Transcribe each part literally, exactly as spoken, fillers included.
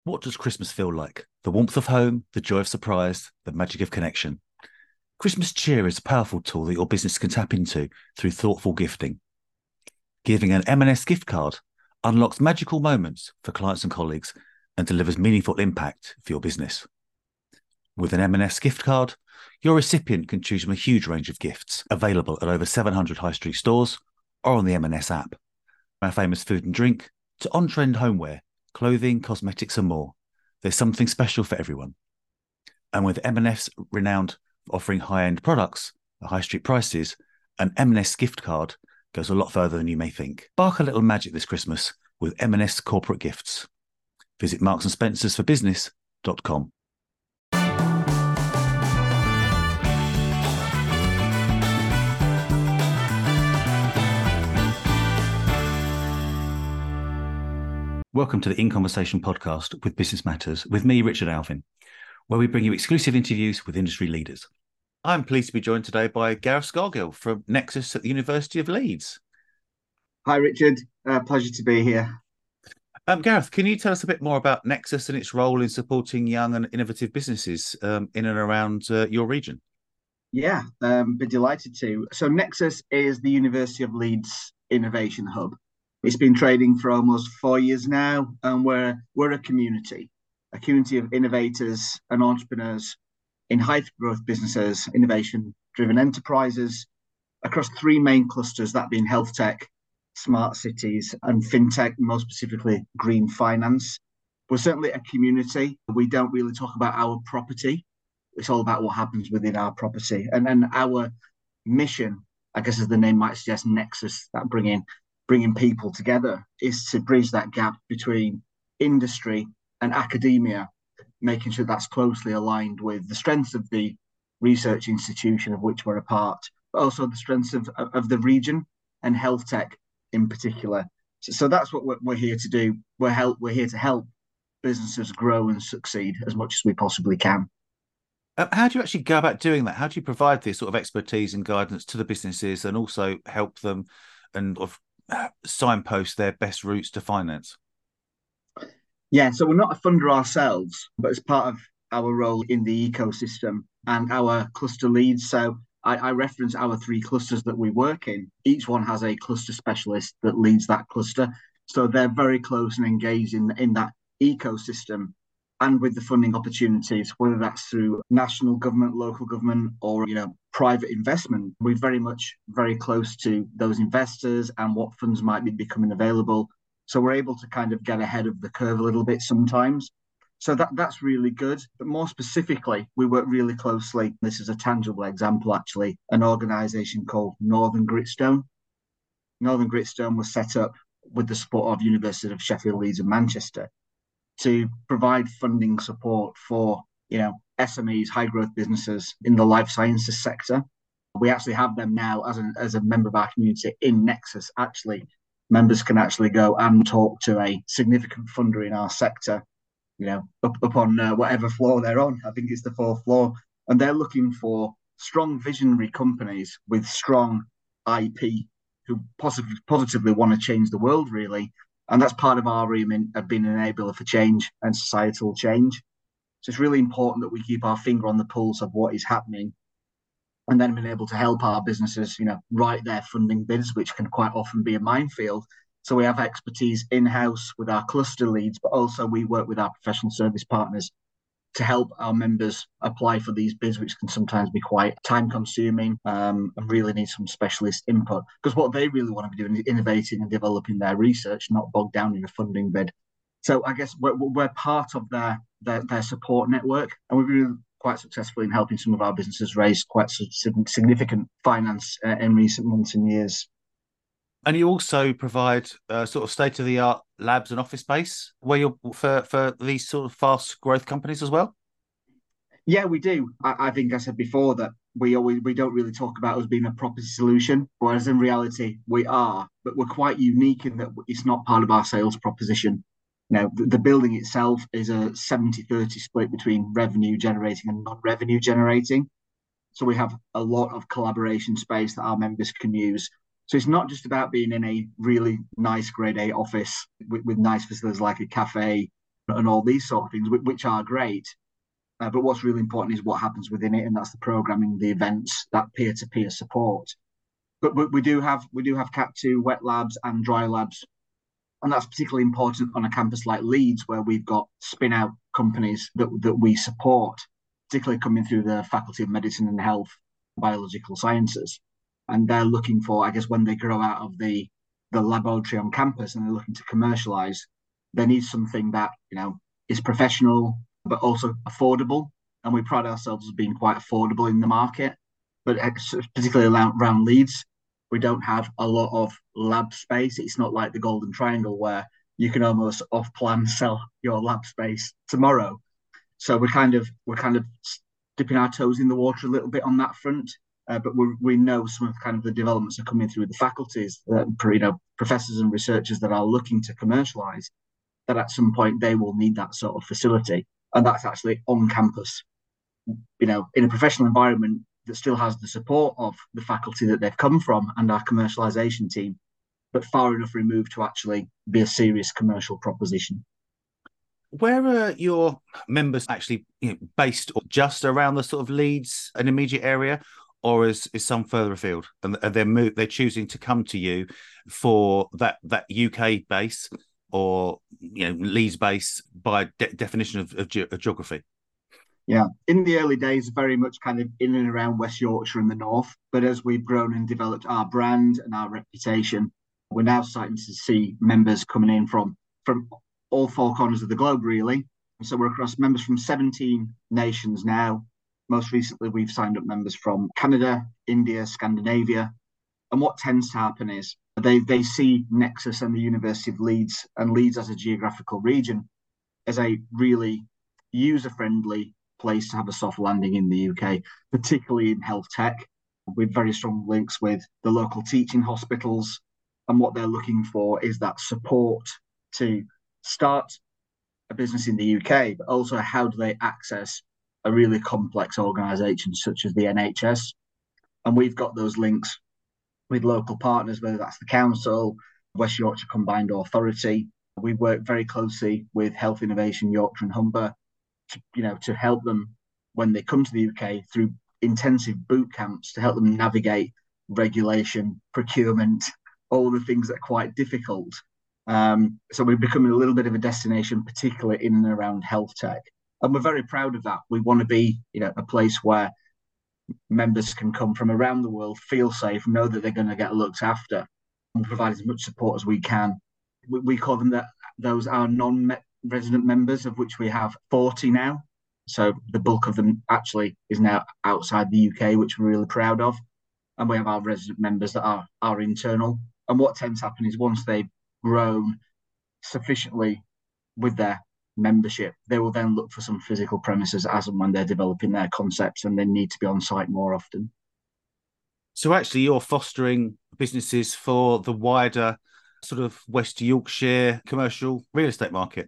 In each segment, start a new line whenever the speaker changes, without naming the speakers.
What does Christmas feel like? The warmth of home, the joy of surprise, the magic of connection. Christmas cheer is a powerful tool that your business can tap into through thoughtful gifting. Giving an M and S gift card unlocks magical moments for clients and colleagues and delivers meaningful impact for your business. With an M and S gift card, your recipient can choose from a huge range of gifts available at over seven hundred high street stores or on the M and S app. From our famous food and drink to on-trend homeware, clothing, cosmetics and more, there's something special for everyone. And with M and S renowned for offering high-end products at high street prices, an M and S gift card goes a lot further than you may think. Spark a little magic this Christmas with M and S corporate gifts. Visit marks and spencers for business dot com. Welcome to the In Conversation podcast with Business Matters with me, Richard Alvin, where we bring you exclusive interviews with industry leaders. I'm pleased to be joined today by Gareth Scargill from Nexus at the University of Leeds.
Hi, Richard. Uh, pleasure to be here.
Um, Gareth, can you tell us a bit more about Nexus and its role in supporting young and innovative businesses um, in and around uh, your region?
Yeah, um, be delighted to. So Nexus is the University of Leeds Innovation Hub. It's been trading for almost four years now, and we're we're a community, a community of innovators and entrepreneurs in high growth businesses, innovation-driven enterprises across three main clusters, that being health tech, smart cities, and fintech, more specifically green finance. We're certainly a community. We don't really talk about our property. It's all about what happens within our property. And then our mission, I guess as the name might suggest, Nexus, that bringing bringing people together, is to bridge that gap between industry and academia, making sure that's closely aligned with the strengths of the research institution of which we're a part, but also the strengths of, of the region and health tech in particular. So, so that's what we're, we're here to do. We're help. We're here to help businesses grow and succeed as much as we possibly can.
Um, how do you actually go about doing that? How do you provide this sort of expertise and guidance to the businesses and also help them and of, uh, signpost their best routes to finance?
Yeah, so we're not a funder ourselves, but as part of our role in the ecosystem and our cluster leads. So I, I reference our three clusters that we work in. Each one has a cluster specialist that leads that cluster. So they're very close and engaged in, in that ecosystem and with the funding opportunities, whether that's through national government, local government, or you know, private investment. We're very much very close to those investors and what funds might be becoming available. So we're able to kind of get ahead of the curve a little bit sometimes. So that that's really good. But more specifically, we work really closely. This is a tangible example, actually, an organisation called Northern Gritstone. Northern Gritstone was set up with the support of University of Sheffield, Leeds and Manchester to provide funding support for, you know, S M Es, high growth businesses in the life sciences sector. We actually have them now as a, as a member of our community in Nexus. Actually, members can actually go and talk to a significant funder in our sector, you know, up, up on uh, whatever floor they're on. I think it's the fourth floor. And they're looking for strong visionary companies with strong I P who positively, positively want to change the world, really. And that's part of our remit of being an enabler for change and societal change. So it's really important that we keep our finger on the pulse of what is happening and then being able to help our businesses, you know, write their funding bids, which can quite often be a minefield. So we have expertise in-house with our cluster leads, but also we work with our professional service partners to help our members apply for these bids, which can sometimes be quite time-consuming um, and really need some specialist input. Because what they really want to be doing is innovating and developing their research, not bogged down in a funding bid. So I guess we're, we're part of their, their their support network, and we've been quite successful in helping some of our businesses raise quite significant finance uh, in recent months and years.
And you also provide uh, sort of state of the art labs and office space where you're for, for these sort of fast growth companies as well.
Yeah, we do. I, I think I said before that we always we don't really talk about us being a property solution, whereas in reality we are. But we're quite unique in that it's not part of our sales proposition. Now, the, the building itself is a seventy thirty split between revenue generating and non-revenue generating. So we have a lot of collaboration space that our members can use. So it's not just about being in a really nice grade A office with, with nice facilities like a cafe and all these sort of things, which are great. Uh, but what's really important is what happens within it, and that's the programming, the events, that peer-to-peer support. But, but we do have we do have Cat two wet labs and dry labs, and that's particularly important on a campus like Leeds, where we've got spin-out companies that that we support, particularly coming through the Faculty of Medicine and Health, Biological Sciences, and they're looking for, I guess, when they grow out of the the laboratory on campus and they're looking to commercialise, they need something that, you know, is professional but also affordable. And we pride ourselves as being quite affordable in the market. But particularly around Leeds, we don't have a lot of lab space. It's not like the Golden Triangle where you can almost off-plan sell your lab space tomorrow. So we're kind of we're kind of dipping our toes in the water a little bit on that front. Uh, but we we know some of kind of the developments are coming through the faculties, uh, you know, professors and researchers that are looking to commercialise, that at some point they will need that sort of facility. And that's actually on campus, you know, in a professional environment that still has the support of the faculty that they've come from and our commercialisation team, but far enough removed to actually be a serious commercial proposition.
Where are your members actually, you know, based, or just around the sort of Leeds and immediate area, or is, is some further afield, and they're move, they're choosing to come to you for that that U K base, or, you know, Leeds base by de- definition of, of, ge- of geography?
Yeah, in the early days, very much kind of in and around West Yorkshire and the north. But as we've grown and developed our brand and our reputation, we're now starting to see members coming in from from all four corners of the globe, really. And so we're across members from seventeen nations now. Most recently, we've signed up members from Canada, India, Scandinavia. And what tends to happen is they, they see Nexus and the University of Leeds and Leeds as a geographical region as a really user-friendly place to have a soft landing in the U K, particularly in health tech, with very strong links with the local teaching hospitals. And what they're looking for is that support to start a business in the U K, but also how do they access a really complex organisation such as the N H S. And we've got those links with local partners, whether that's the council, West Yorkshire Combined Authority. We work very closely with Health Innovation Yorkshire and Humber, to, you know, to help them when they come to the U K through intensive boot camps to help them navigate regulation, procurement, all the things that are quite difficult. Um, so we're becoming a little bit of a destination, particularly in and around health tech. And we're very proud of that. We want to be, you know, a place where members can come from around the world, feel safe, know that they're going to get looked after, and provide as much support as we can. We, we call them that those are non-resident members, of which we have forty now. So the bulk of them actually is now outside the U K, which we're really proud of. And we have our resident members that are, are internal. And what tends to happen is once they've grown sufficiently with their membership, they will then look for some physical premises as and when they're developing their concepts and they need to be on site more often.
So actually you're fostering businesses for the wider sort of West Yorkshire commercial real estate market?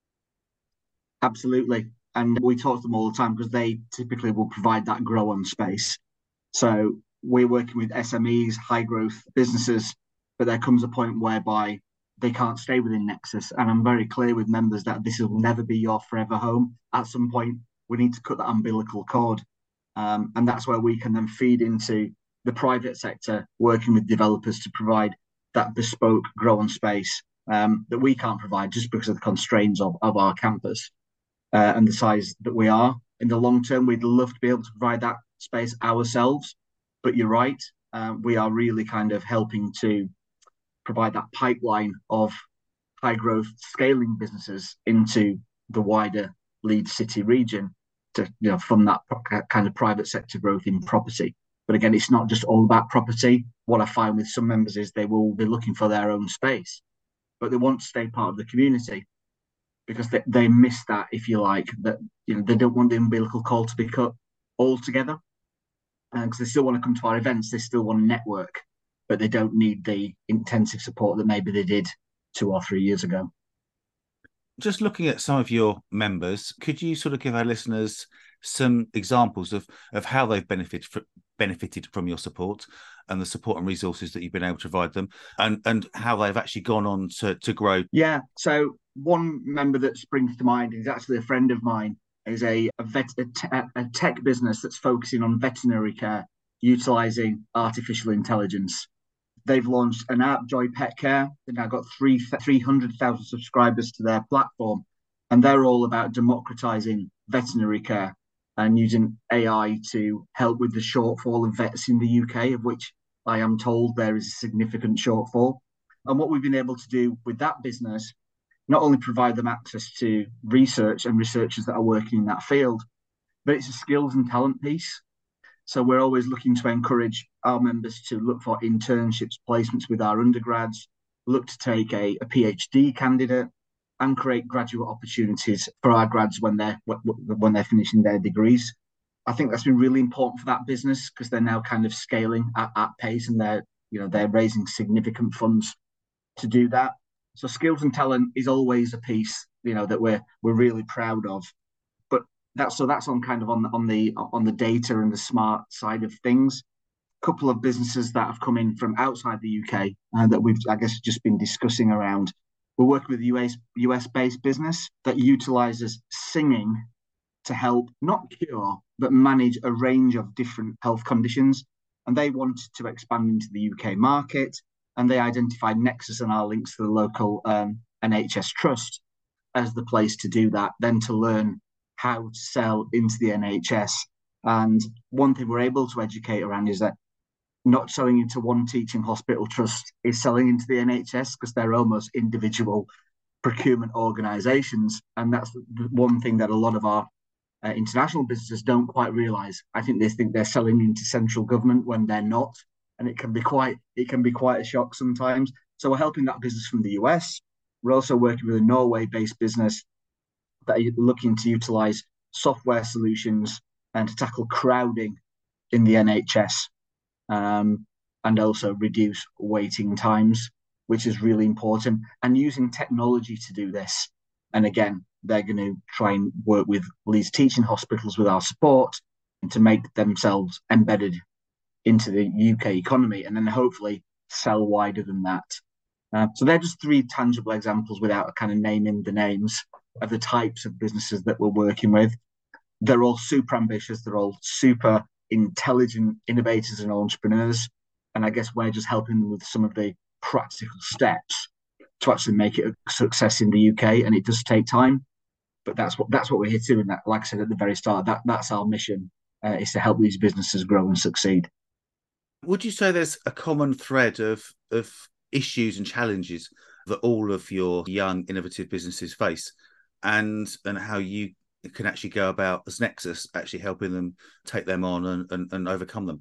Absolutely. And we talk to them all the time because they typically will provide that grow on space. So we're working with S M Es, high growth businesses, but there comes a point whereby they can't stay within Nexus. And I'm very clear with members that this will never be your forever home. At some point, we need to cut that umbilical cord. Um, and that's where we can then feed into the private sector, working with developers to provide that bespoke grow on space um, that we can't provide just because of the constraints of, of our campus uh, and the size that we are. In the long term, we'd love to be able to provide that space ourselves. But you're right, uh, we are really kind of helping to provide that pipeline of high growth scaling businesses into the wider Leeds City region to, you know, fund that kind of private sector growth in property. But again, it's not just all about property. What I find with some members is they will be looking for their own space, but they want to stay part of the community because they, they miss that, if you like, that, you know, they don't want the umbilical cord to be cut altogether. Because uh, they still want to come to our events, they still want to network, but they don't need the intensive support that maybe they did two or three years ago.
Just looking at some of your members, could you sort of give our listeners some examples of, of how they've benefited, for, benefited from your support and the support and resources that you've been able to provide them, and and how they've actually gone on to to grow?
Yeah. So one member that springs to mind is actually a friend of mine. Is a a, vet, a, te- a tech business that's focusing on veterinary care, utilizing artificial intelligence. They've launched an app, Joy Pet Care. They've now got three three hundred thousand subscribers to their platform, and they're all about democratizing veterinary care and using A I to help with the shortfall of vets in the U K, of which I am told there is a significant shortfall. And what we've been able to do with that business, not only provide them access to research and researchers that are working in that field, but it's a skills and talent piece. So we're always looking to encourage our members to look for internships, placements with our undergrads, look to take a, a PhD candidate, and create graduate opportunities for our grads when they're when they're finishing their degrees. I think that's been really important for that business because they're now kind of scaling at, at pace, and they're you know they're raising significant funds to do that. So skills and talent is always a piece you know that we're we're really proud of. But that's so that's on kind of on the on the on the data and the smart side of things. A couple of businesses that have come in from outside the U K and uh, that we've I guess just been discussing around. We're working with a U S U S based business that utilizes singing to help not cure but manage a range of different health conditions, and they wanted to expand into the U K market, and they identified Nexus and our links to the local um, N H S trust as the place to do that, then to learn how to sell into the N H S. And one thing we're able to educate around is that not selling into one teaching hospital trust is selling into the N H S because they're almost individual procurement organisations. And that's one thing that a lot of our uh, international businesses don't quite realise. I think they think they're selling into central government when they're not. And it can be quite it can be quite a shock sometimes. So we're helping that business from the U S. We're also working with a Norway-based business that are looking to utilise software solutions and to tackle crowding in the N H S. Um, and also reduce waiting times, which is really important, and using technology to do this. And again, they're going to try and work with Leeds teaching hospitals with our support and to make themselves embedded into the U K economy and then hopefully sell wider than that. Uh, so they're just three tangible examples without kind of naming the names of the types of businesses that we're working with. They're all super ambitious. They're all super intelligent innovators and entrepreneurs. And I guess we're just helping them with some of the practical steps to actually make it a success in the U K. And it does take time, but that's what that's what we're here to do. And that, like I said at the very start, that that's our mission, uh, is to help these businesses grow and succeed.
Would you say there's a common thread of of issues and challenges that all of your young innovative businesses face, and and how you can actually go about as Nexus actually helping them take them on and, and, and overcome them?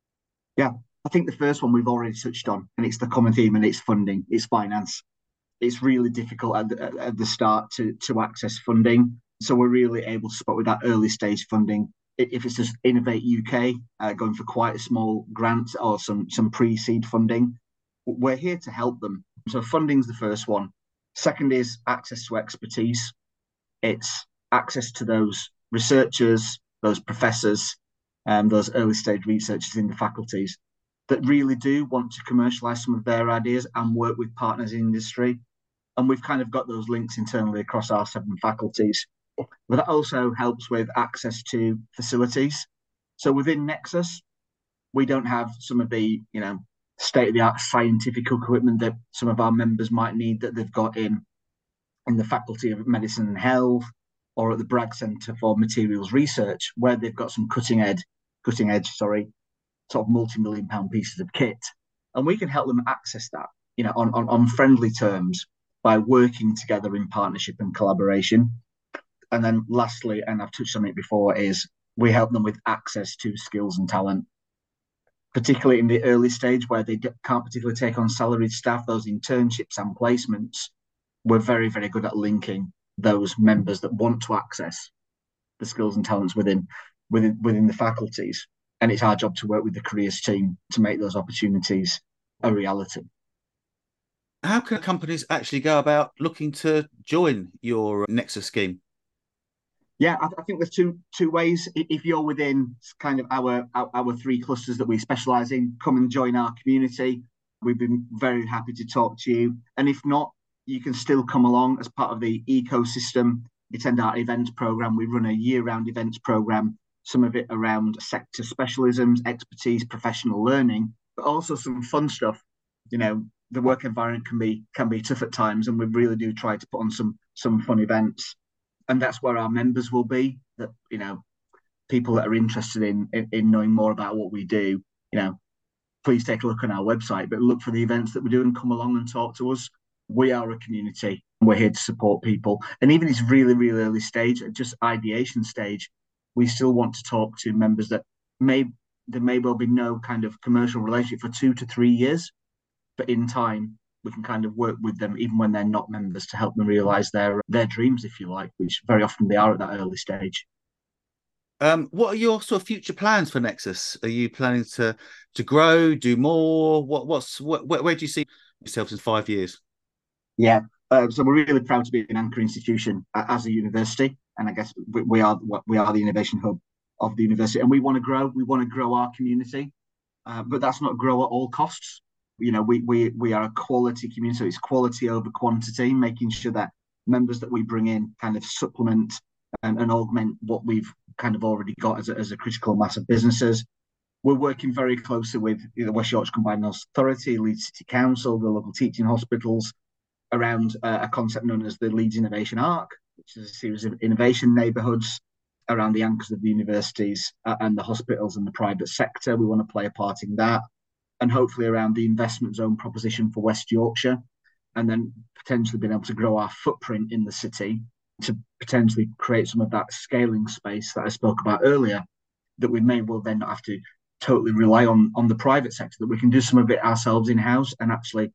Yeah, I think the first one we've already touched on, and it's the common theme, and it's funding, it's finance. It's really difficult at the, at the start to to access funding. So we're really able to support with that early stage funding. If it's just Innovate U K, uh, going for quite a small grant or some some pre-seed funding, we're here to help them. So funding's the first one. Second is access to expertise. It's access to those researchers, those professors, and um, those early stage researchers in the faculties that really do want to commercialize some of their ideas and work with partners in industry. And we've kind of got those links internally across our seven faculties. But that also helps with access to facilities. So within Nexus, we don't have some of the, you know, state-of-the-art scientific equipment that some of our members might need that they've got in, in the Faculty of Medicine and Health or at the Bragg Centre for Materials Research, where they've got some cutting edge, cutting edge, sorry, sort of multi-million pound pieces of kit. And we can help them access that, you know, on, on, on friendly terms by working together in partnership and collaboration. And then lastly, and I've touched on it before, is we help them with access to skills and talent, particularly in the early stage where they can't particularly take on salaried staff, those internships and placements. We're very, very good at linking those members that want to access the skills and talents within within within the faculties. And it's our job to work with the careers team to make those opportunities a reality.
How can companies actually go about looking to join your Nexus scheme?
Yeah, I, I think there's two two ways. If you're within kind of our, our our three clusters that we specialise in, come and join our community. We've been very happy to talk to you. And if not, you can still come along as part of the ecosystem. Attend our events program. We run a year-round events program. Some of it around sector specialisms, expertise, professional learning, but also some fun stuff. You know, the work environment can be can be tough at times, and we really do try to put on some some fun events. And that's where our members will be. That you know, people that are interested in, in in knowing more about what we do. You know, please take a look on our website, but look for the events that we do and come along and talk to us. We are a community. We're here to support people, and even it's really really early stage, just ideation stage, we still want to talk to members that may there may well be no kind of commercial relationship for two to three years, but in time we can kind of work with them even when they're not members to help them realise their their dreams, if you like, which very often they are at that early stage.
Um, what are your sort of future plans for Nexus? Are you planning to to grow, do more? What what's what, where, where do you see yourselves in five years?
Yeah, uh, so we're really proud to be an anchor institution uh, as a university, and I guess we, we are we are the innovation hub of the university, and we want to grow. We want to grow our community, uh, but that's not grow at all costs. You know, we we we are a quality community, so it's quality over quantity, making sure that members that we bring in kind of supplement and, and augment what we've kind of already got as a, as a critical mass of businesses. We're working very closely with the West Yorkshire Combined Health Authority, Leeds City Council, the local teaching hospitals, around uh, a concept known as the Leeds Innovation Arc, which is a series of innovation neighbourhoods around the anchors of the universities uh, and the hospitals and the private sector. We want to play a part in that, and hopefully around the investment zone proposition for West Yorkshire, and then potentially being able to grow our footprint in the city to potentially create some of that scaling space that I spoke about earlier, that we may well then not have to totally rely on on the private sector, that we can do some of it ourselves in-house and actually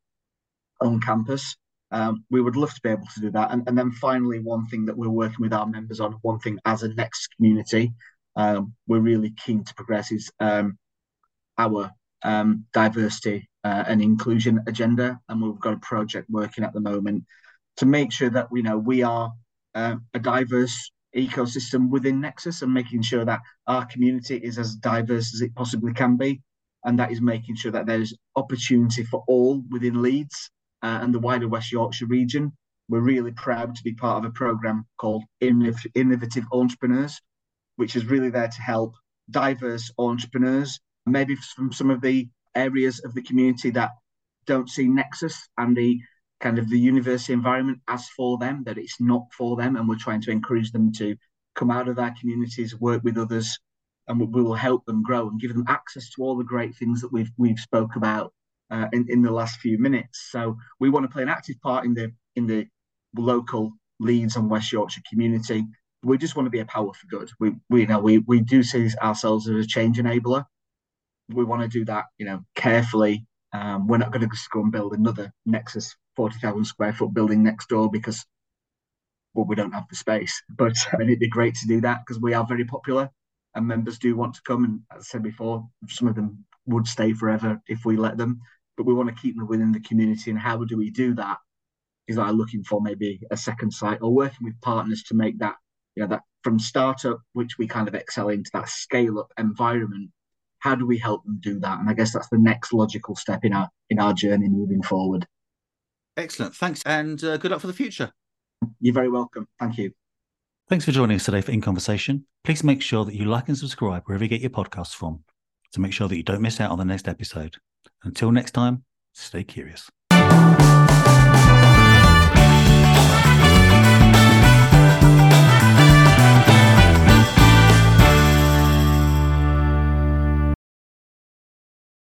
on campus. Um, we would love to be able to do that. And, and then finally, one thing that we're working with our members on, one thing as a Nexus community, um, we're really keen to progress is um, our um, diversity uh, and inclusion agenda. And we've got a project working at the moment to make sure that we know we are uh, a diverse ecosystem within Nexus, and making sure that our community is as diverse as it possibly can be. And that is making sure that there's opportunity for all within Leeds Uh, and the wider West Yorkshire region. We're really proud to be part of a programme called Innovative Entrepreneurs, which is really there to help diverse entrepreneurs, maybe from some of the areas of the community that don't see Nexus and the kind of the university environment as for them, that it's not for them. And we're trying to encourage them to come out of their communities, work with others, and we will help them grow and give them access to all the great things that we've we've spoke about Uh, in, in the last few minutes. So we want to play an active part in the in the local Leeds and West Yorkshire community. We just want to be a power for good. We we you know we we do see ourselves as a change enabler. We want to do that, you know, carefully. Um, we're not going to just go and build another Nexus forty thousand square foot building next door because, well, we don't have the space. But uh, it'd be great to do that because we are very popular and members do want to come. And as I said before, some of them would stay forever if we let them. But we want to keep them within the community. And how do we do that? Is like looking for maybe a second site or working with partners to make that, you know, that from startup, which we kind of excel into, that scale up environment. How do we help them do that? And I guess that's the next logical step in our in our journey moving forward.
Excellent. Thanks. And uh, good luck for the future.
You're very welcome. Thank you.
Thanks for joining us today for In Conversation. Please make sure that you like and subscribe wherever you get your podcasts from to make sure that you don't miss out on the next episode. Until next time, stay curious.